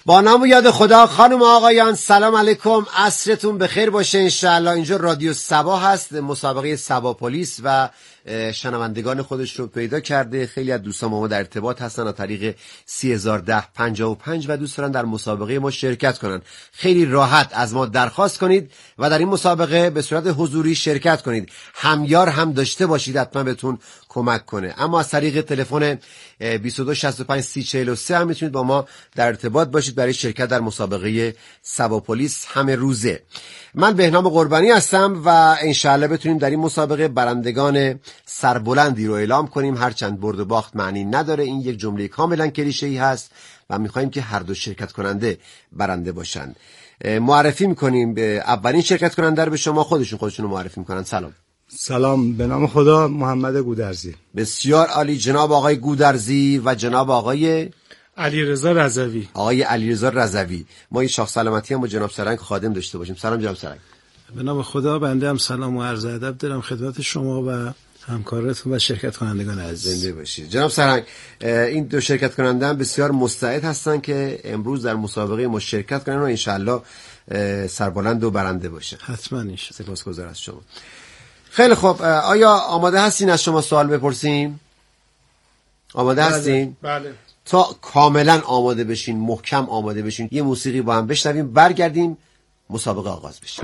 با نام و یاد خدا. خانم و آقایان سلام علیکم، عصرتون بخیر باشه انشاءالله. اینجا رادیو صبا هست، مسابقه صبا پلیس و شنوندگان خودش رو پیدا کرده. خیلی از دوستان با ما در ارتباط هستن از طریق 301055 و دوست دارن در مسابقه ما شرکت کنن. خیلی راحت از ما درخواست کنید و در این مسابقه به صورت حضوری شرکت کنید. همیار هم داشته باشید، حتما بهتون کمک کنه. اما از طریق تلفن 2265 هم میتونید با ما در ارتباط باشید برای شرکت در مسابقه صبا پلیس همه روزه. من بهنام قربانی هستم و انشاءالله بتونیم در این مسابقه برندگان سربلندی رو اعلام کنیم. هرچند برد و باخت معنی نداره، این یک جمله کاملا کلیشه‌ای هست و میخوایم که هر دو شرکت کننده برنده باشن. معرفی میکنیم به اولین شرکت کننده رو به شما. خودشون رو معرفی میکنن. سلام، به نام خدا، محمد گودرزی. بسیار عالی، جناب آقای گودرزی و جناب آقای علیرضا رضوی. آقای علیرضا رضوی. ما این شاخ سلامتی هم با جناب سرنگ خادم داشته باشیم. سلام جناب سرنگ. به نام خدا، بنده هم سلام و عرض ادب دارم خدمت شما و همکارتون و شرکت کنندگان عزیز. زنده باشید جناب سرنگ. این دو شرکت کننده هم بسیار مستعد هستن که امروز در مسابقه ما شرکت کنن و انشالله سربلند و برنده باشه. حتما انشالله. سپاسگزارم از شما. خیلی خوب، آیا آماده هستین از شما سوال بپرسیم؟ آماده هستین؟ بله. تا کاملا آماده بشین، محکم آماده بشین، یه موسیقی با هم بشنویم، برگردیم مسابقه آغاز بشه.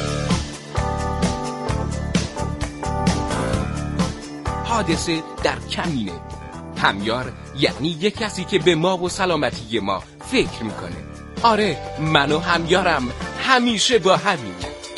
حادثه در کمینه. همیار یعنی یک کسی که به ما و سلامتی ما فکر میکنه. آره، من و همیارم همیشه با همین.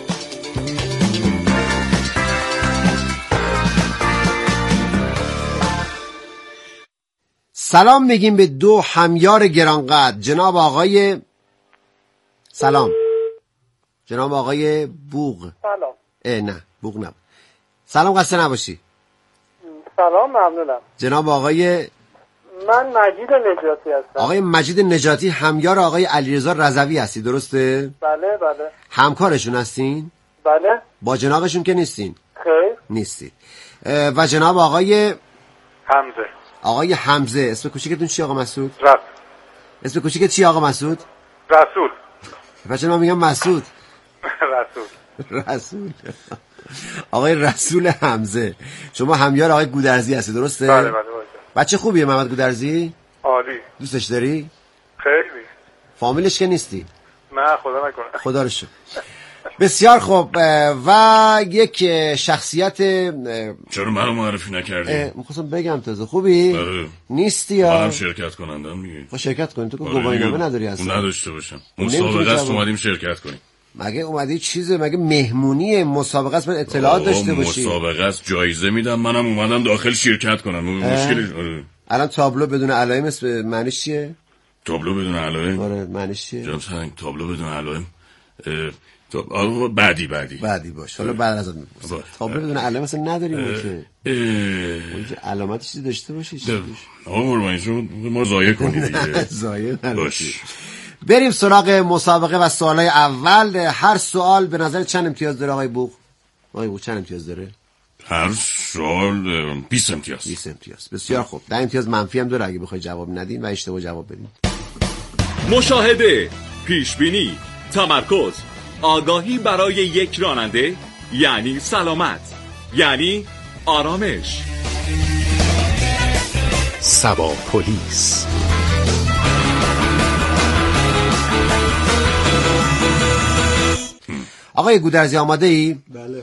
سلام میگیم به دو همیار گرانقدر. جناب آقای سلام، جناب آقای بوق. سلام. نه بوق نه. سلام، خسته نباشی. سلام، ممنونم. جناب آقای من مجید نجاتی هستم. آقای مجید نجاتی همیار آقای علیرضا رضوی هستی، درسته؟ بله بله. همکارشون هستین؟ بله. با جنابشون که نیستین؟ خیر. نیستید. و جناب آقای حمزه. آقای حمزه. اسم کوچیکتون چی آقا مسعود؟ رسول. اسم کوچیکت چی آقا مسعود؟ رسول. بچه من میگم مسعود. رسول. آقای رسول حمزه. شما همیار آقای گودرزی هستی، درسته؟ بله بله. بچه خوبیه محمد گودرزی؟ عالی. دوستش داری؟ خیلی. فامیلش که نیستی؟ نه خدا نکنه. خدا رو شکر. بسیار خوب. و یک شخصیت چرا منو معرفی نکردی؟ میخواستم بگم تازه خوبی؟ بله. نیستی یا؟ منم شرکت کنندم میگی. خب شرکت کنی، تو که گواهینامه نداری اصلا. اون نداشته باشم. مسابقه است اومدیم شرکت کنیم. مگه اومدی چیزه؟ مگه مهمونی مسابقه است؟ من اطلاعات داشته باشی. مسابقه است، جایزه میدم، منم اومدم داخل شرکت کنم. مشکلی الان تابلو بدون علائم اسم معنیش چیه؟ تابلو بدون علائم؟ آره معنیش چیه؟ جناب سرنگ، تابلو بدون علائم بعدی باش. حالا بعد ازت میپرسم. تابلو بدون علائم اصلا نداریم که علامت چیزی داشته باشی. آقا قربانی ما ضایع کنید دیگه. ضایع باش. بریم سراغ مسابقه و سوالای اول. هر سوال به نظر چند امتیاز داره آقای بوق؟ آقای بوق چند امتیاز داره؟ هر سوال 20 امتیاز. 20 امتیاز. بسیار خوب. 10 امتیاز منفی هم داره اگه بخوای جواب ندین و اشتباه جواب بدین. مشاهده، پیشبینی، تمرکز، آگاهی برای یک راننده یعنی سلامت، یعنی آرامش. صبا پلیس. آقای گودرزی آماده ای؟ بله.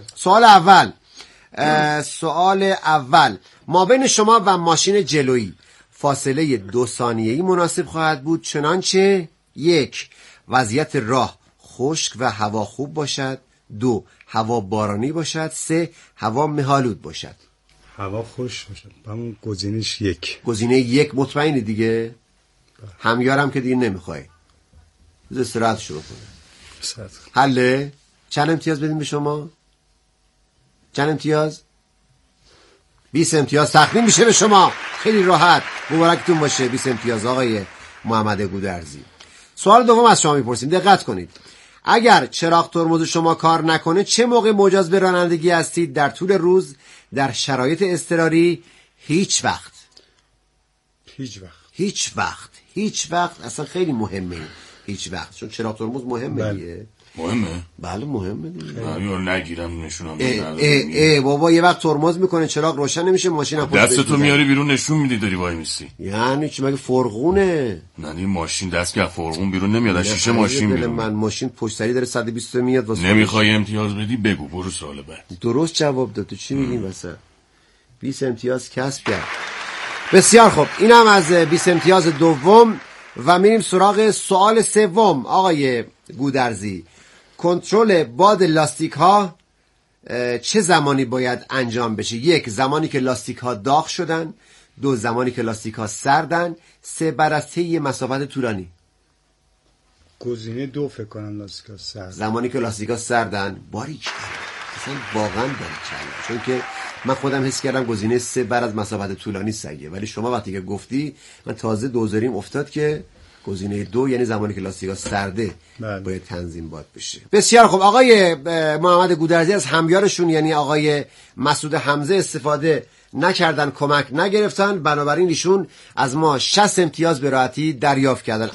سوال اول ما بین شما و ماشین جلویی فاصله 2 ثانیه‌ای مناسب خواهد بود چنانچه 1. وضعیت راه خشک و هوا خوب باشد. 2. هوا بارانی باشد. 3. هوا مه‌آلود باشد. هوا خشک باشد. همون گزینش 1. گزینه 1 مطمئنی دیگه؟ همیارم که دیگه نمیخوای. بذار استراحت شروع کنه. حله؟ چند امتیاز بدیم به شما؟ چند امتیاز؟ 20 امتیاز تقدیم میشه به شما. خیلی راحت. مبارکتون باشه. 20 امتیاز آقای محمد گودرزی. سوال دوم از شما میپرسیم، دقت کنید. اگر چراغ ترمز شما کار نکنه چه موقع مجاز به رانندگی هستید؟ در طول روز، در شرایط اضطراری، هیچ وقت. هیچ وقت. اصلا خیلی مهمه. هیچ وقت، چون چراغ ترمز مهمه دیگه. مهمه؟ بله مهمه دیگه. من نگیرم نشونم بابا یه وقت ترمز میکنه چراغ روشن نمیشه، ماشین هم دستتو میاری بیرون نشون میدی داری وای میسی. یعنی چی مگه فرغونه؟ نه ماشین دست که فرغون بیرون نمیاد، از شیشه ماشین بیرون. من ماشین پشت سری داره 120 میاد واسه. نمیخوای امتیاز بدی بگو، برو سوال بعد. درست جواب داد. تو چی میگی واسه 20 امتیاز کسب کرد؟ بسیار خوب، اینم از 20 امتیاز دوم و میریم سراغ سوال سوم. آقای گودرزی، کنترل باد لاستیک ها چه زمانی باید انجام بشه؟ 1 زمانی که لاستیک ها داغ شدن، 2 زمانی که لاستیک ها سردن، 3 بعد از طی مسافت طولانی. گزینه 2 فکر کنم لاستیک ها سردن. زمانی که لاستیک ها سردن. باریکلا، اصلا واقعا باریکلا، چون که من خودم حس کردم گزینه 3 بعد از مسافت طولانی سگه، ولی شما وقتی که گفتی من تازه دوزاریم افتاد که گزینه 2 یعنی زمانی که لاستیکا سرده باید تنظیم باد بشه. بسیار خوب، آقای محمد گودرزی از همیارشون یعنی آقای مسعود حمزه استفاده نکردن، کمک نگرفتن، بنابراین ایشون از ما 60 امتیاز به راحتی دریافت کردن.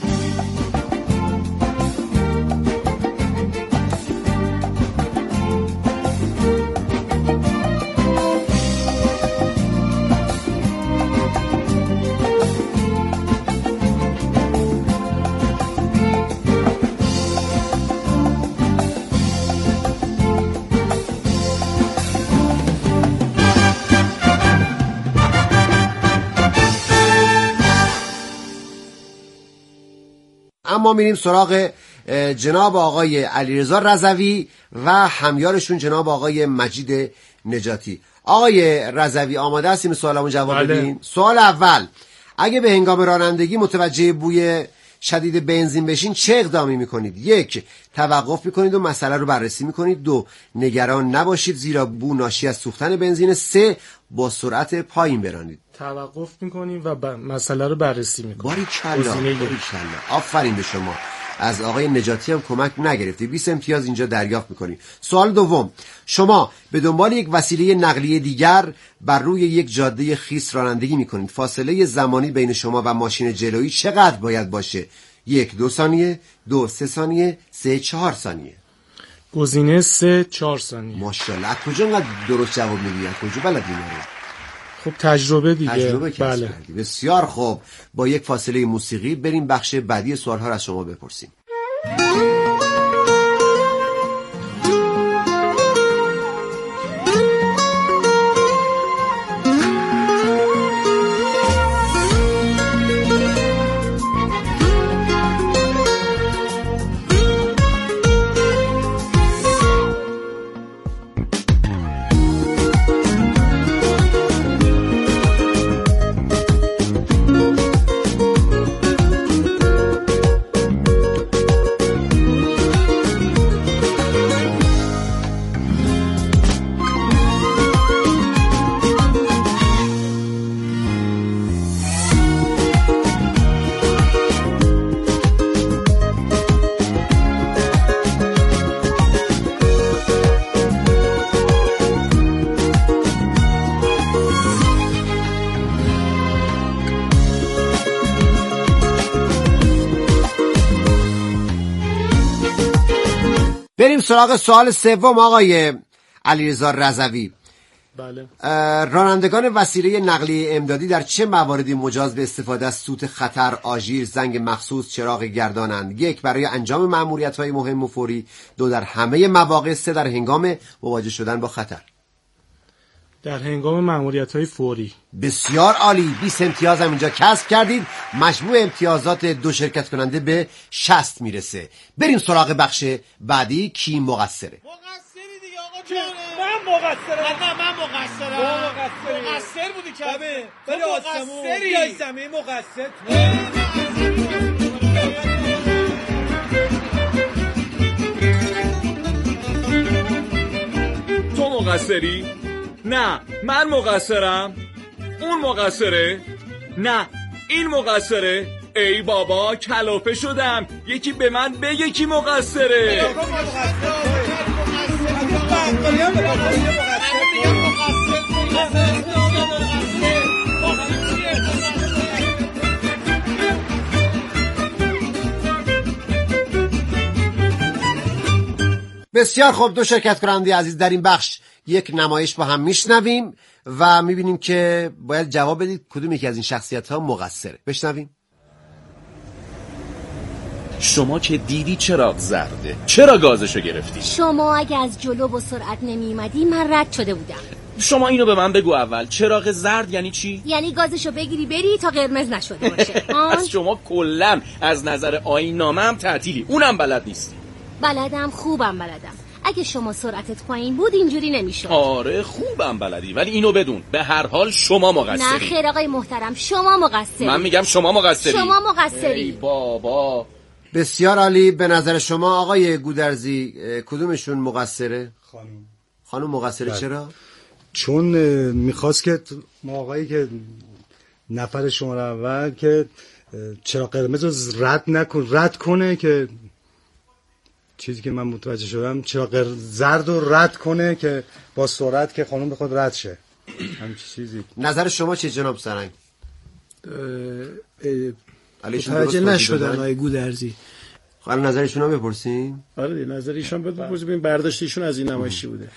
اما میریم سراغ جناب آقای علیرضا رضوی و همیارشون جناب آقای مجید نجاتی. آقای رضوی آماده هستیم سوالمون جواب بدین؟ سوال اول، اگه به هنگام رانندگی متوجه بوی شدید بنزین بشین چه اقدامی میکنید؟ 1 توقف میکنید و مسئله رو بررسی میکنید. 2 نگران نباشید زیرا بو ناشی از سوختن بنزین. 3 با سرعت پایین برانید. توقف میکنیم و مسئله رو بررسی میکنیم. باریکلا، آفرین به شما. از آقای نجاتی هم کمک نگرفتی. 20 امتیاز اینجا دریافت میکنی. سوال دوم، شما به دنبال یک وسیله نقلیه دیگر بر روی یک جاده خیس رانندگی میکنید. فاصله زمانی بین شما و ماشین جلویی چقدر باید باشه؟ 1 2 ثانیه، 2 3 ثانیه، 3 4 ثانیه. گزینه 3 4 ثانیه. ماشاءالله. از کجا انقدر درست جواب میدی؟ از کجا بلدی اینا رو؟ خب تجربه دیگه. تجربه بله. بسیار خوب، با یک فاصله موسیقی بریم بخش بعدی سوال‌ها را از شما بپرسیم. بریم سراغ سوال سوم آقای علیرضا رضوی. بله. رانندگان وسیله نقلیه امدادی در چه مواردی مجاز به استفاده از سوت خطر، آژیر، زنگ مخصوص، چراغ گردانند؟ 1 برای انجام مأموریت‌های مهم و فوری. 2 در همه مواقع. 3 در هنگام مواجه شدن با خطر. در هنگام مأموریت‌های فوری. بسیار عالی، 20 امتیاز هم اینجا کسب کردید. مجموع امتیازات 2 شرکت کننده به 60 میرسه. بریم سراغ بخش بعدی. کی مقصره؟ مقصری دیگه آقا جونه. من مقصرم. مقصر بودی که ولی مقصری مقصر. تو مقصری؟ نه من مقصرم. اون مقصره؟ نه این مقصره. ای بابا کلافه شدم. یکی به من بگه کی مقصره. بسیار خوب، دو شرکت کننده عزیز در این بخش یک نمایش با هم میشنویم و میبینیم که باید جواب بدید کدوم یکی از این شخصیت ها مقصره. بشنویم. شما که دیدی چراغ زرده، چرا گازشو گرفتی؟ شما اگه از جلو با سرعت نمیومدی من رد شده بودم. شما اینو به من بگو اول، چراغ زرد یعنی چی؟ یعنی گازشو بگیری بری تا قرمز نشده باشه. از شما کلن از نظر آیین‌نامه هم تعطیلی، اونم بلد نیستی. بلدم، خوبم بلدم. اگه شما سرعتت پایین بود اینجوری نمیشد. آره خوبم بلدی، ولی اینو بدون به هر حال شما مقصری. نه خیر آقای محترم، شما مقصری. من میگم شما مقصری. شما مقصری. ای بابا. بسیار عالی. به نظر شما آقای گودرزی کدومشون مقصره؟ خانم مقصره. چرا؟ چون میخواست که آقایی که نفر شماره اول که چراغ قرمز رو رد کنه که چیزی که من متوجه شدم چراغ زرد رو رد کنه که با سرعت که خانم بخواد رد شه. همین چیزی. نظر شما چیه جناب سرنگ؟ متوجه نشدن آقای گودرزی. حالا نظرشون رو بپرسیم. آره نظر ایشون بپرسیم ببین برداشت ایشون از این نمایشی بوده.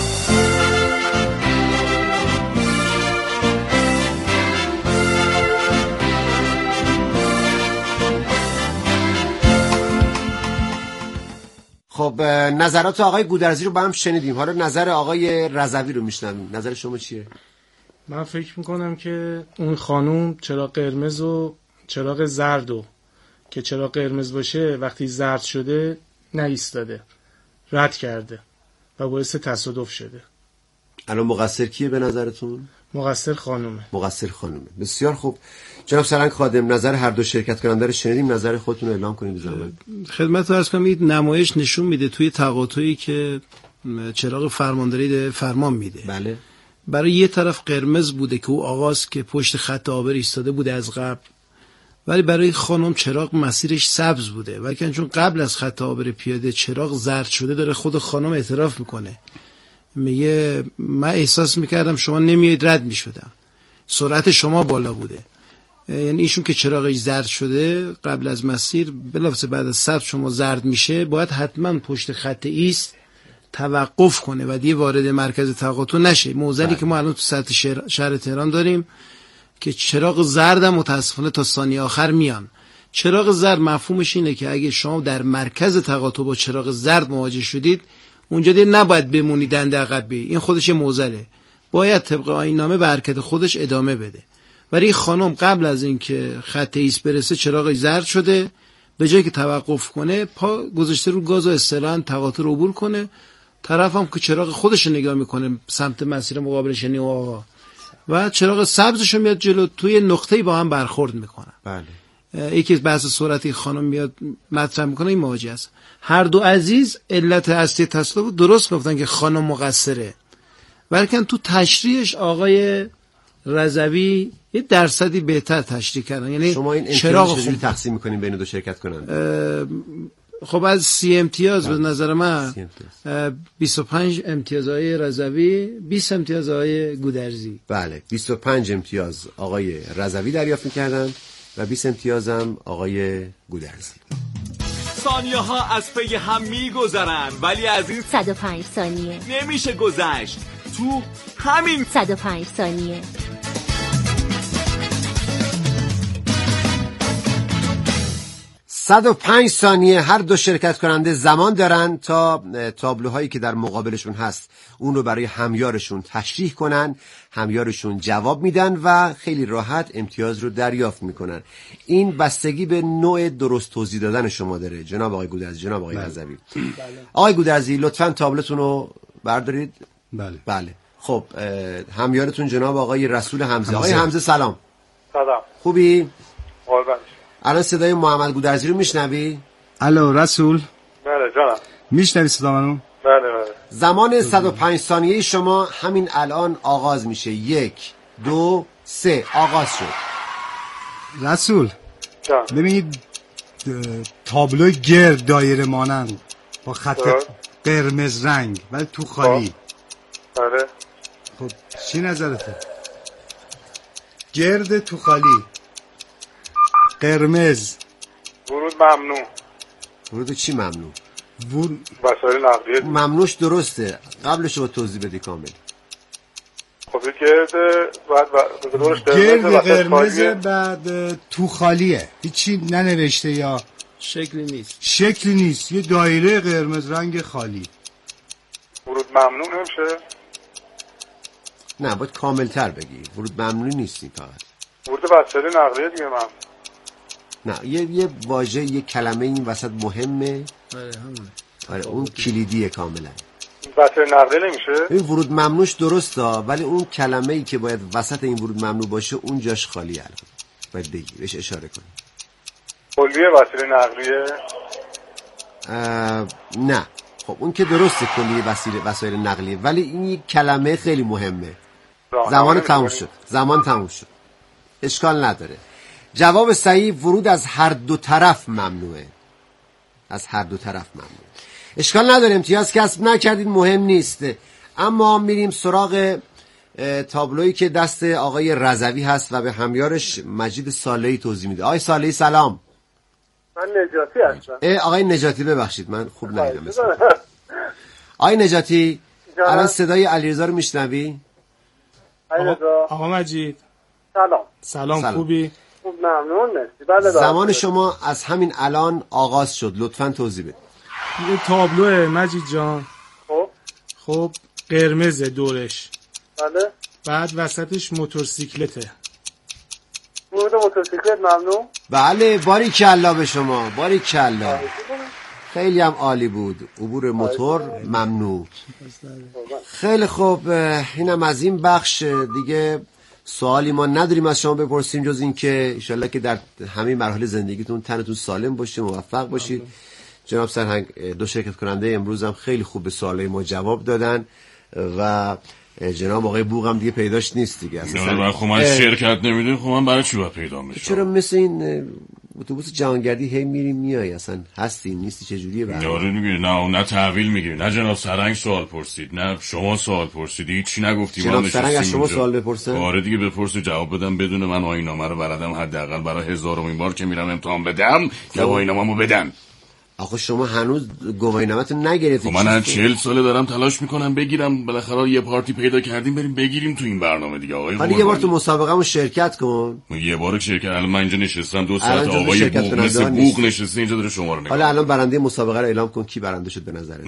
خب نظرات آقای گودرزی رو با هم شنیدیم. حالا نظر آقای رضوی رو میشنویم. نظر شما چیه؟ من فکر میکنم که اون خانوم چراغ قرمز و چراغ زردو که چراغ قرمز باشه وقتی زرد شده نایستاده، رد کرده و باعث تصادف شده. الان مقصر کیه به نظرتون؟ مقصر خانومه. مقصر خانومه. بسیار خوب. جناب سرنگ خادم نظر هر دو شرکت کننده رو شنیدیم. نظر خودتون رو اعلام کنید بزنید. خدمت عرض کنم این نمایش نشون میده توی تقاطعی که چراغ فرمانداری فرمان میده. بله. برای یه طرف قرمز بوده که او آغاز که پشت خط آبر ایستاده بوده از قبل، ولی برای خانم چراغ مسیرش سبز بوده، ولی چون قبل از خط آبر پیاده چراغ زرد شده. داره خود خانم اعتراف میکنه، میگه من احساس میکردم شما نمیاید رد میشدم، سرعت شما بالا بوده. یعنی ایشون که چراغش زرد شده قبل از مسیر، بلافاصله بعد از سبز شما زرد میشه، باید حتما پشت خط ایست توقف کنه و دیگه وارد مرکز تقاطع نشه. معضلی که ما الان تو سطح شهر تهران داریم که چراغ زرد هم متاسفانه تا ثانیه آخر میان. چراغ زرد مفهومش اینه که اگه شما در مرکز تقاطع با چراغ زرد مواجه شدید، اونجا دیگه نباید بمونید دنده عقب بی. این خودش معضله، باید طبق آیین‌نامه به حرکت خودش ادامه بده. ولی خانم قبل از اینکه خط ایست برسه چراغ زرد شده، به جای که توقف کنه پا گذاشته رو گاز و اصطلاحاً تقاطع رو عبور کنه. طرف هم که چراغ خودش نگاه میکنه سمت مسیر مقابلش، یعنی آقا، و چراغ سبزش میاد جلو، توی نقطه‌ای با هم برخورد میکنن. بله. یکی از بحث سرعتی خانم میاد مطرح میکنه، این مواجهه است. هر دو عزیز علت اصلی تصادف درست گفتن که خانم مقصره، ولی تو تشریحش آقای رضوی یه درصدی بهتر تشریح کردن. یعنی شما این امتیاز چجوری تقسیم میکنین بین دو شرکت کننده؟ خب از 30 امتیاز به نظر من 25 امتیاز آقای رضوی، 20 امتیاز آقای گودرزی. بله 25 امتیاز آقای رضوی دریافت می‌کردن و 20 امتیاز هم آقای گودرزی. ثانیه ها از پی هم میگذرن، ولی از این 105 ثانیه نمیشه گذشت. تو همین 105 ثانیه 105 ثانیه هر دو شرکت کننده زمان دارن تا تابلوهایی که در مقابلشون هست اون رو برای همیارشون تشریح کنن. همیارشون جواب میدن و خیلی راحت امتیاز رو دریافت میکنن. این بستگی به نوع درست توضیح دادن شما داره جناب آقای گودرزی، جناب آقای رضوی. آقای گودرزی لطفاً تابلتون رو بردارید. بله. خب همیارتون جناب آقای رسول حمزه. آقای حمزه سلام. سلام. خوبی؟ قربان. الان صدای محمد گودرزی رو میشنوی؟ الو رسول. بله جانم. میشنوی صدا منو؟ بله بله. زمان 105 ثانیه شما همین الان آغاز میشه. 1 2 3 آغاز شد. رسول ببینید تابلو گرد دایره مانند با خط قرمز رنگ ولی تو خالی. آره. خب چی نظرته؟ گرد تو خالی، قرمز. ورود ممنوع. ورود چی ممنوع؟ وسایل نقلیه ممنوعش درسته، قبلش رو توضیح بدی کامل. خب گرد گرد قرمز بعد تو خالیه، هیچی ننوشته یا شکلی نیست، یه دایره قرمز رنگ خالی. ورود ممنوع نمیشه؟ نه باید کامل تر بگی. ورود ممنوع نیستی، فقط ورود وسایل نقلیه دیگه. من نه یه واژه، یه کلمه این وسط مهمه. آره اون کلیدیه کاملا. وسایل نقلیه نمیشه؟ این ورود ممنوعش درسته، ولی اون کلمه ای که باید وسط این ورود ممنوع باشه اون جاش خالیه. الان باید بگی، بهش اشاره کنی. کلیه وسایل نقلیه؟ نه خب اون که درسته کلیه وسایل نقلیه، ولی این یک کلمه خیلی مهمه. زمان تموم شد. اشکال نداره. جواب صحیح ورود از هر دو طرف ممنوعه. از هر دو طرف ممنوعه. اشکال نداره، امتیاز کسب نکردید، مهم نیست. اما میریم سراغ تابلویی که دست آقای رضوی هست و به همیارش مجید صالحی توضیح میده. آقای صالحی سلام. من نجاتی هستم. آقای نجاتی ببخشید من خوب ندیدم. آقای نجاتی الان صدای علیرضا رو میشنوی؟ آقا مجید سلام. خوبی؟ خوب ممنون، مرسی. زمان شما از همین الان آغاز شد، لطفاً توضیح بدید. یه تابلوه مجید جان. خب قرمز دورش. بله. بعد وسطش موتورسیکلته. ورود موتورسیکلت ممنوع؟ بله باریکلا به شما، باریکلا. خیلی هم عالی بود. عبور موتور ممنوع. خیلی خوب، اینم از این بخش. دیگه سوالی ما نداریم از شما بپرسیم جز این که انشالله که در همه مراحل زندگیتون تنتون سالم باشه، موفق باشید. جناب سرهنگ دو شرکت کننده امروز هم خیلی خوب به سوالای ما جواب دادن و جناب آقای بوق هم دیگه پیداش نیست دیگه. نه خب من شرکت نمیدونم، خب من برای چی باید پیدا میشم؟ چرا مثل این اتوبوس جهانگردی هی میری میای، اصلا هستی نیستی، چه جوریه برای؟ داره میگیری نه تحویل میگیری، نه جناب سرهنگ سوال پرسید، نه شما سوال پرسیدی، هیچی نگفتی. جناب سرهنگ از شما سوال بپرسن؟ آره دیگه بپرس و جواب بدم بدون من آیین‌نامه رو بلدم، حداقل برای 1000مین بار که میرم امتحان بدم که آیین‌نامه‌مو بدم. آخه شما هنوز گواهینامه‌تون نگرفتید. من از 40 ساله دارم تلاش میکنم بگیرم، بالاخره یه پارتی پیدا کردیم بریم بگیریم تو این برنامه دیگه. آقای حالا یه بار تو مسابقه‌مون شرکت کن. یه بار شرکت. الان من اینجا نشستم 2 ساعت، آقای بوق مثل بوق نشسته اینجا داره شما رو نگاه. حالا الان برنده مسابقه رو اعلام کن، کی برنده شد به نظرت؟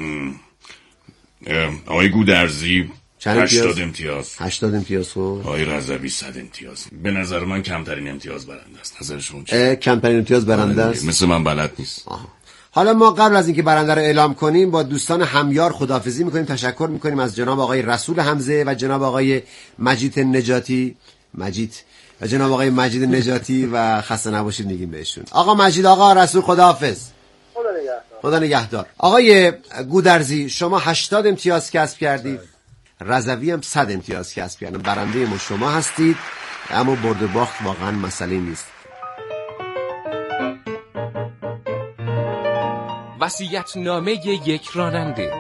آقای گودرزی 80 امتیاز. 80 امتیاز. آقای رضوی 100 امتیاز. به نظر من کمترین امتیاز برنده است. نظر شما چیه؟ کمترین امتیاز برنده است. مثل من بلد نیست. حالا ما قبل از اینکه برنده رو اعلام کنیم با دوستان همیار خداحافظی میکنیم، تشکر میکنیم از جناب آقای رسول حمزه و جناب آقای مجید نجاتی و خسته نباشید میگیم بهشون. آقا مجید، آقا رسول، خداحافظ. خدا نگهدار. آقای گودرزی شما 80 امتیاز کسب کردید، رضوی هم 100 امتیاز کسب کردن. برنده ما شما هستید، اما برد و باخت واقعا مسئله نیست. وصیت‌نامه یک راننده.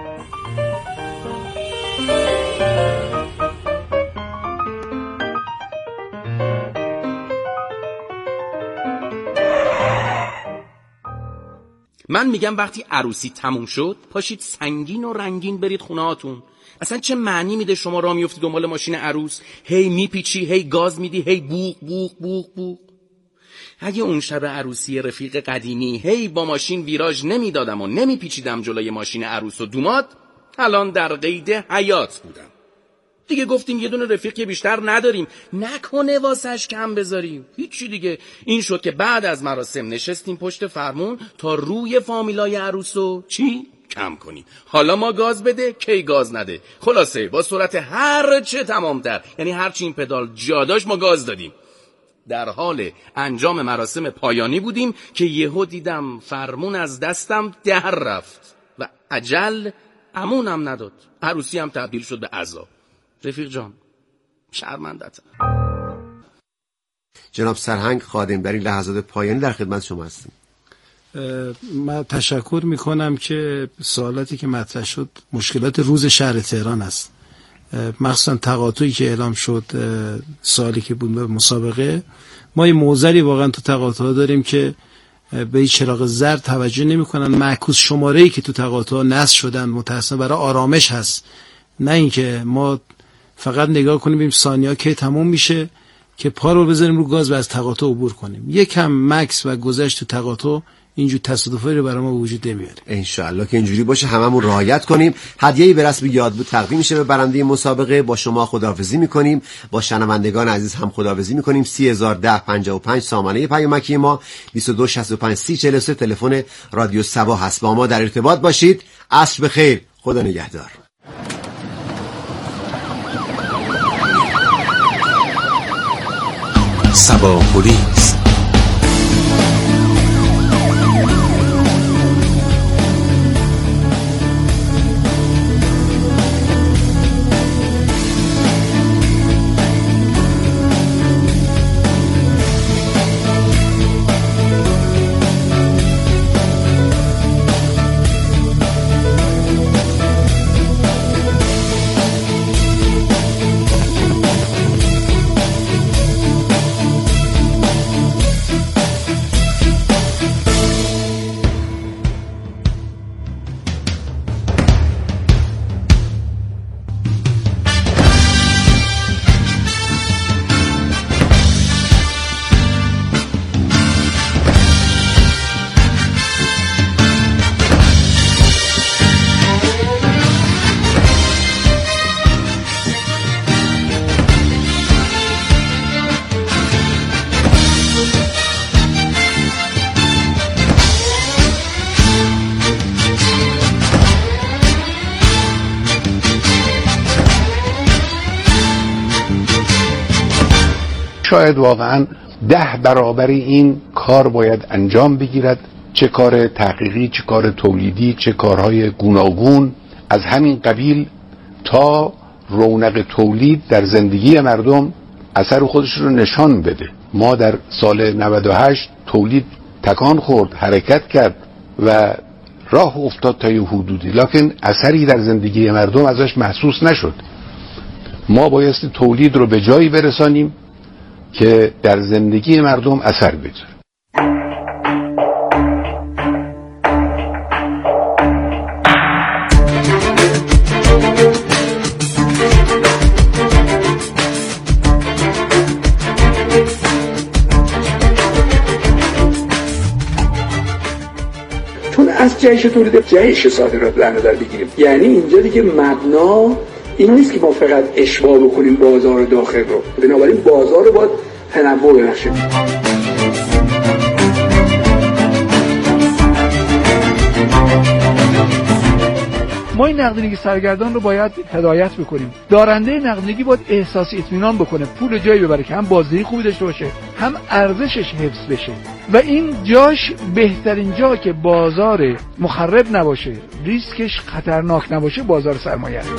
من میگم وقتی عروسی تموم شد پاشید سنگین و رنگین برید خونه هاتون. اصلا چه معنی میده شما راه میفتی دنبال ماشین عروس، هی میپیچی، هی گاز میدی، هی بوق بوق بوق بوق. اگه اون شب عروسی رفیق قدیمی هی با ماشین ویراژ نمیدادم و نمیپیچیدم جلوی ماشین عروس و دوماد، الان در قید حیات بودم. دیگه گفتیم یه دونه رفیق که بیشتر نداریم، نکنه واسش کم بذاریم. هیچی دیگه. این شد که بعد از مراسم نشستیم پشت فرمون تا روی فامیلای عروسو کم کنیم. حالا ما گاز بده، کی گاز نده. خلاصه با سرعت هر چه تمامتر، یعنی هر چی این پدال جا داشت ما گاز دادیم. در حال انجام مراسم پایانی بودیم که یهو دیدم فرمون از دستم در رفت و اجل امونم نداد. عروسی هم تبدیل شد به عذاب. رفیق جان شرمندتم. جناب سرهنگ خادم در این لحظات پایانی در خدمت شما هستیم. من تشکر میکنم که سوالاتی که مطرح شد مشکلات روز شهر تهران است، مخصوصا تقاطعی که اعلام شد سالی که بود به مسابقه. ما یه موزلی واقعا تو تقاطع داریم که به چراغ زرد توجه نمی‌کنن. معکوس شماره‌ای که تو تقاطع نصب شدن متأسفانه برای آرامش هست، نه اینکه ما فقط نگاه کنیم ببینیم ثانیه‌ها کی تموم میشه که پا رو بزنیم رو گاز و از تقاطع عبور کنیم. یکم مکس و گذشت تو تقاطع اینجور تصادفی رو برای ما وجود نمیاره. انشالله که اینجوری باشه، هممون رعایت کنیم. هدیه‌ای به رسم یاد بود تقدیم میشه به برنده مسابقه. با شما خداحافظی میکنیم، با شنوندگان عزیز هم خداحافظی میکنیم. 301055 سامانه پیامکی ما 2265 3043 تلفن رادیو صبا هست. با ما در ارتباط باشید. عصر بخیر، خدا نگهدار. صبا پلیس. شاید واقعا 10 برابر این کار باید انجام بگیرد، چه کار تحقیقی، چه کار تولیدی، چه کارهای گوناگون از همین قبیل، تا رونق تولید در زندگی مردم اثر خودش رو نشان بده. ما در سال 98 تولید تکان خورد، حرکت کرد و راه افتاد تا یه حدودی، لکن اثری در زندگی مردم ازش محسوس نشد. ما بایستی تولید رو به جایی برسانیم که در زندگی مردم اثر بگذاره. چون از جهش تولید جهش صادرات در نظر بگیریم، یعنی اینجا دیگه مبنا این نیست که ما فقط اشباع بکنیم بازار داخل رو، بنابراین بازار رو باید تنوع ببخشیم. ما این نقدینگی سرگردان رو باید هدایت بکنیم. دارنده نقدینگی باید احساس اطمینان بکنه، پول جایی ببره که هم بازدهی خوبی داشته باشه، هم ارزشش حفظ بشه و این جاش بهترین جا که بازار مخرب نباشه، ریسکش خطرناک نباشه، بازار سرمایه است.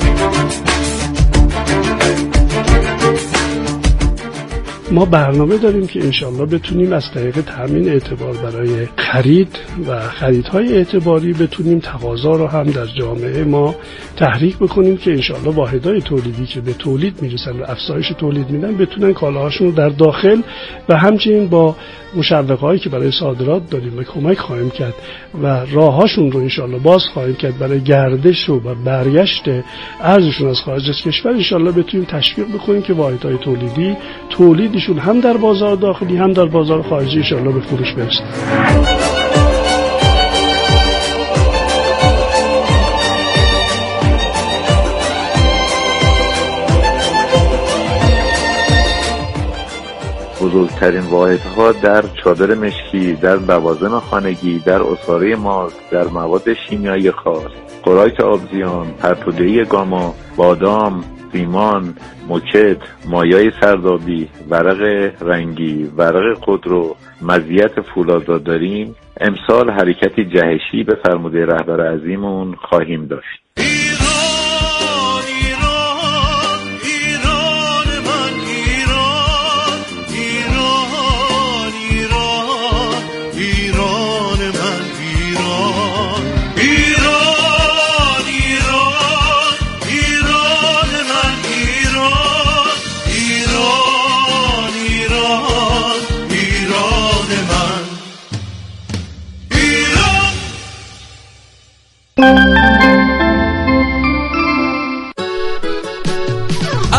ما برنامه داریم که انشالله بتونیم از طریق تامین اعتبار برای خرید و خریدهای اعتباری بتونیم تقاضا رو هم در جامعه ما تحریک بکنیم که انشالله واحدهای تولیدی که به تولید میرسن و افزایش تولید میدن بتونن کالاهاشون رو در داخل و همچنین با مشوقهایی که برای صادرات داریم و کمک خواهیم کرد و راههاشون رو انشالله باز خواهیم کرد برای گردش و برگشت ارزششون از خارج از کشور، انشالله بتونیم تشویق بکنیم که واحدهای تولیدی تولیدشون هم در بازار داخلی هم در بازار خارجی انشالله به فروش برسه. بزرگترین واحدها در چادر مشکی، در لوازم خانگی، در عصاره ماست، در مواد شیمیایی خاص، خوراک آبزیان، پرتوده‌ای گاما، بادام، سیمان، موکت، مایع سردابی، ورق رنگی، ورق خودرو، مزیت فولادزاد داریم. امسال حرکتی جهشی به فرموده رهبر عظیمون خواهیم داشت.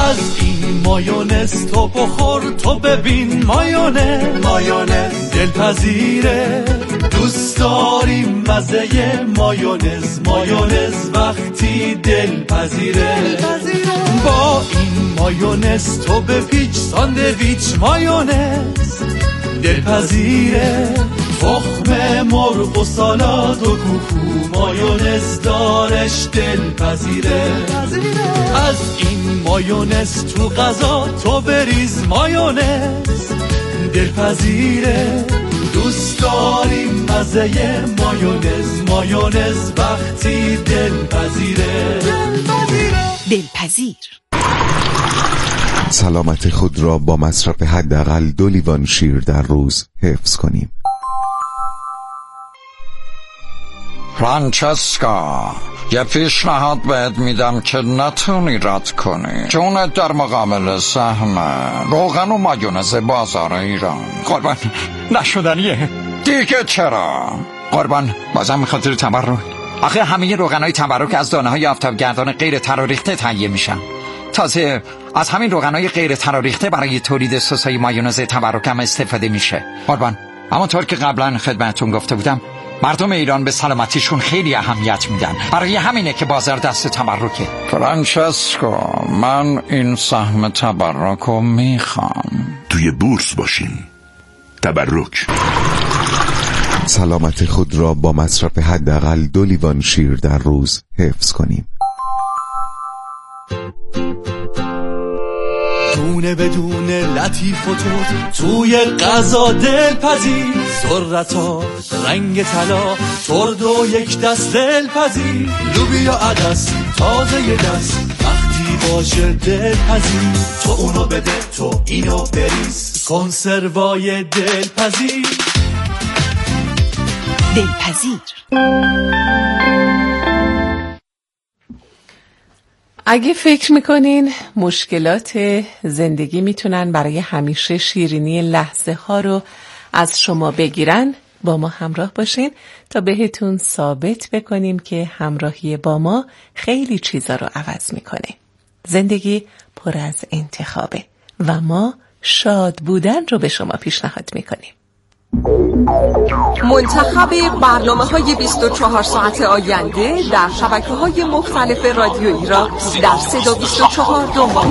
از این مایونز تو بخور تو ببین مایونز دلپذیره دوست داریم مزه مایونز وقتی دلپذیره با این مایونز تو بپیچ ساندویچ مایونز دلپذیره تخم مرغ و سالاد و کوکو مایونز دارش دلپذیره از این مایونز تو غذا تو بریز مایونز دلپذیره دوست داریم مزه مایونز وقتی دلپذیره دلپذیر. سلامت خود را با مصرف حداقل 2 لیوان شیر در روز حفظ کنیم. فرانچسکا، یه پیشنهاد بهت میدم که نتونی رد کنی. جونت در مقابل سهم روغن و مایونز بازار ایران. قربان نشدنیه دیگه. چرا؟ قربان بازم میخاطر تبرک. آخه همه روغنهای تبرک از دانه‌های آفتابگردان غیر تراریخته تهیه میشن. تازه از همین روغنهای غیر تراریخته برای تولید سس‌های مایونز تبرک هم استفاده میشه. قربان همونطور که قبلا خدمتتون گفته بودم مردم ایران به سلامتیشون خیلی اهمیت میدن. برای همینه که بازار دست تبرکه. فرانچسکو، من این سهم تبرکو میخوام. توی بورس باشین. تبرک. سلامت خود را با مصرف حداقل 2 لیوان شیر در روز حفظ کنیم. دونه بدون لطیف و توی غذا دلپذیر ذرتا رنگ طلا ترد و یک دست دلپذیر لوبیا عدس تازه یه دست وقتی باشه دلپذیر تو اونو بده تو اینو بریز کنسروای دلپذیر. اگه فکر میکنین مشکلات زندگی میتونن برای همیشه شیرینی لحظه ها رو از شما بگیرن، با ما همراه باشین تا بهتون ثابت بکنیم که همراهی با ما خیلی چیزا رو عوض میکنه. زندگی پر از انتخابه و ما شاد بودن رو به شما پیشنهاد میکنیم. منتخب برنامه‌های 24 ساعت آینده در شبکه‌های مختلف رادیویی را در 324 دنبال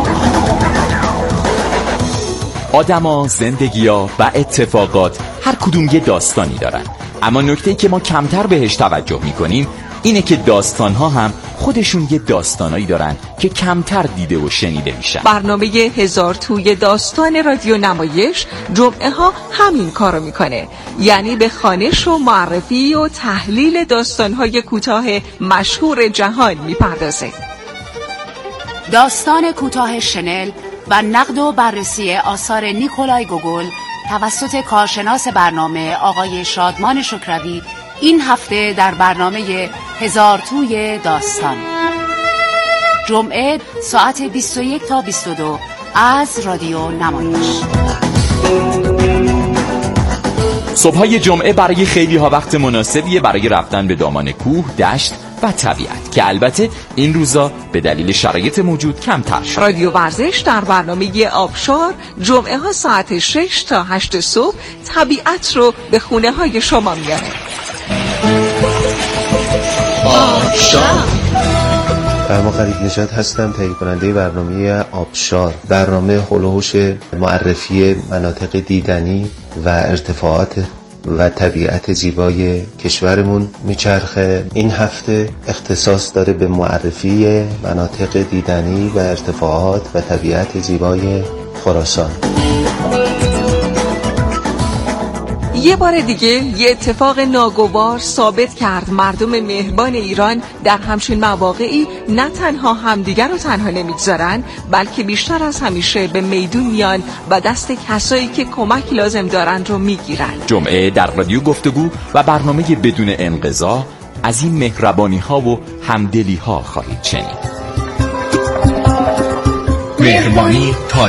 آدما، زندگی‌ها و اتفاقات هر کدوم یه داستانی دارن، اما نکته‌ای که ما کمتر بهش توجه می‌کنیم اینه که داستان‌ها هم خودشون یه داستانایی دارن که کمتر دیده و شنیده میشن. برنامه 1000 توی داستان رادیو نمایش جمعه ها همین کارو میکنه، یعنی به خوانش و معرفی و تحلیل داستان‌های کوتاه مشهور جهان میپردازه. داستان کوتاه شنل و نقد و بررسی آثار نیکولای گوگل توسط کارشناس برنامه آقای شادمان شکروی این هفته در برنامه 1000 توی داستان، جمعه ساعت 21 تا 22 از رادیو نمایش. صبحای جمعه برای خیلی ها وقت مناسبیه برای رفتن به دامان کوه، دشت و طبیعت که البته این روزا به دلیل شرایط موجود کمتر شد. رادیو ورزش در برنامه آبشار جمعه ها ساعت 6 تا 8 صبح طبیعت رو به خونه های شما میاره. آبشار. فرما غریب نژاد هستم، تهیه کننده برنامه آبشار. برنامه هلوهوش معرفی مناطق دیدنی و ارتفاعات و طبیعت زیبای کشورمون میچرخه. این هفته اختصاص داره به معرفی مناطق دیدنی و ارتفاعات و طبیعت زیبای خراسان. یه بار دیگه یه اتفاق ناگوار ثابت کرد مردم مهربان ایران در همچین مواقعی نه تنها همدیگر رو تنها نمیگذارن، بلکه بیشتر از همیشه به میدون میان و دست کسایی که کمک لازم دارن رو میگیرن. جمعه در رادیو گفتگو و برنامه بدون انقضا از این مهربانی ها و همدلی ها خواهید شنید. مهربانی تا